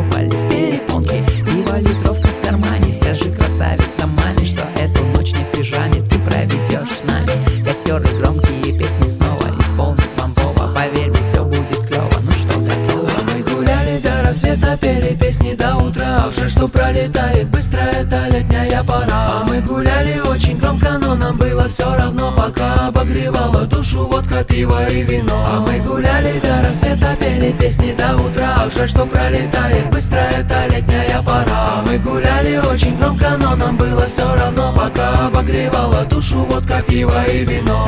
лопались перепонки. Пиво литровка в кармане, скажи, красавица, маме, что эту ночь не в пижаме ты проведешь с нами. Костер и громкие песни снова исполнит вам Вова. Поверь мне, все будет клево, ну что, готово? А мы гуляли до рассвета, пели песни до утра. Ах же, что пролетает быстро эта летняя пора. А мы гуляли очень громко, но нам было все равно, пока обогревала душу водка, пиво и вино. А мы гуляли до рассвета, пели песни до утра. Ах же, что пролетает быстро эта летняя пора. А мы гуляли очень громко, но нам было все равно, пока обогревала душу водка, пиво и вино.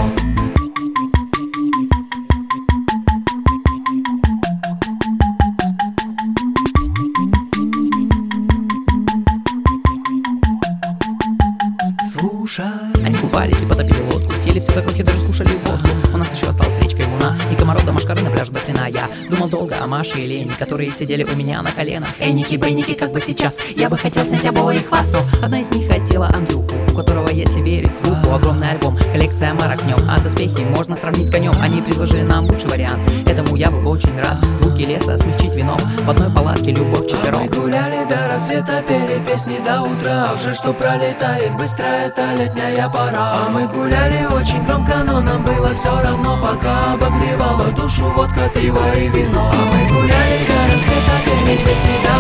Слушай. Они купались и потопили лодку, съели все до крохи, даже скушали водку. У нас еще осталась речка и луна, и комаров до машкары на пляже до хрена. Я думал долго о Маше и Лене, которые сидели у меня на коленах. Эйники-бейники, как бы сейчас я бы хотел снять обоих вас, но одна из них хотела Андрюху, у которого, если верить слуху, огромный альбом, коллекция марок в нем, а доспехи можно сравнить с конем. Они предложили нам лучший вариант, этому я был очень рад. Звуки леса смягчить вином, в одной палатке любовь четвером. Мы гуляли до рассвета, пели песни до утра. Ах же, что пролетает быстро эта летняя пора. А мы гуляли очень громко, но нам было все равно, пока обогревала душу водка, пиво и вино. А мы гуляли до рассвета, пели песни до